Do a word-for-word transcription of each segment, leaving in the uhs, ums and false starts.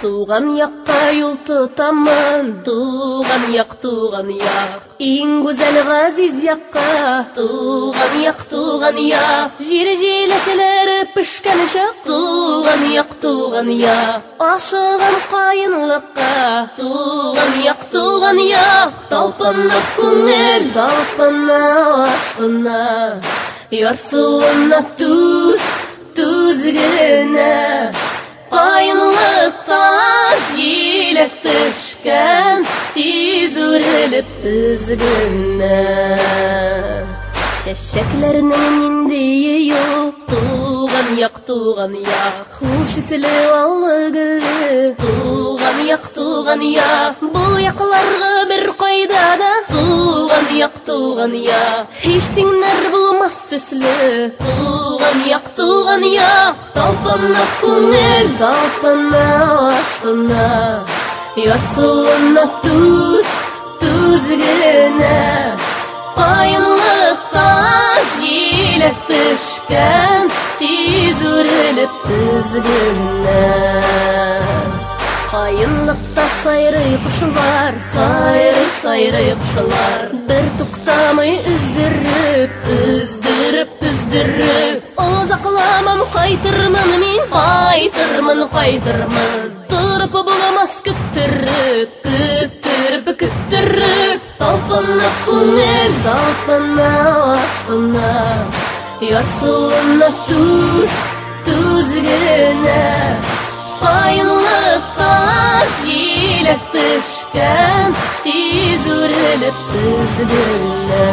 Туган якка юл тотамын, туган як, туган як. Иң гүзәл газиз якка, туган як, туган як. Жир җиләкләре пешкән чак, туган як, туган як. Ашыган каенлыкка, туган як, туган як. Талпынып күңел, талпына ашкына, ярсуына туз, туз генә. Каенлыкта җиләк пешкән, тиз үрелеп үзгенә. Чәчәкләрнең ниндие юк, туган як, туган як. Хуш исле аллы гөлле, туган як, туган як. Бу якларга бер кайда да, туган як, туган як. Һич тиңнәр булмас төсле, туган як, туган як. Талпынып күңел, талпына ашкына, ярсуына туз, туз генә. Каенлыкта җиләк пешкән, тиз үрелеп үзгенә. Каенлыкта сайрый кушылар, сайрый, сайрый кушылар. Бер туктамый үздереп, үздереп, үздереп. Озакламам кайтырмын мин, кайтырмын, кайтырмын. Торып буламас көттереп, көттереп, көттереп. Талпынып күңел, талпына ашкына, ярсуына туз, туз генә. Каенлыкта җиләк пешкән, тиз үрелеп үзгенә.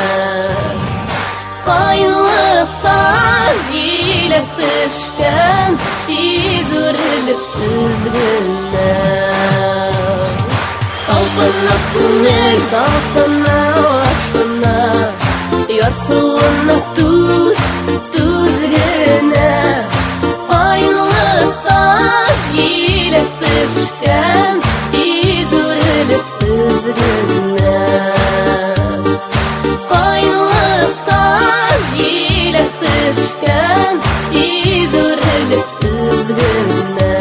Каенлыкта җиләк пешкән, тиз үрелеп үзгенә. Талпынып күңел, талпына ашкына, ярсуына туз, туз генә. Каенлыкта җиләк пешкән, тиз үрелеп үзгенә. Каенлыкта җиләк пешкән, тиз үрелеп үзгенә.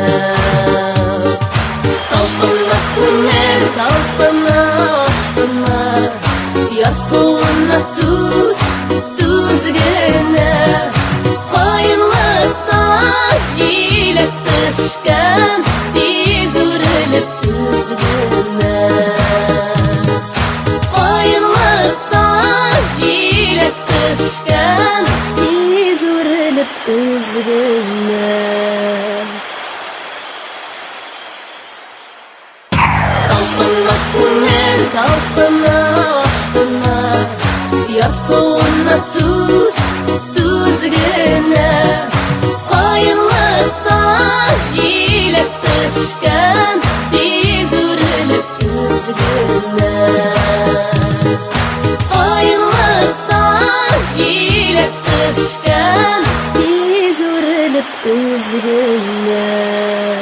Талпынып күңел, талпына ашкына, ярсуына туз, туз генә. Каенлыкта җиләк пешкән, тиз үрелеп үзгенә. Каенлыкта җиләк пешкән, тиз үрелеп үзгенә. Талпынып күңел, талпына ашкына, ярсуына туз, туз генә. Каенлыкта җиләк пешкән, тиз үрелеп үзгенә. Каенлыкта җиләк пешкән, тиз үрелеп үзгенә.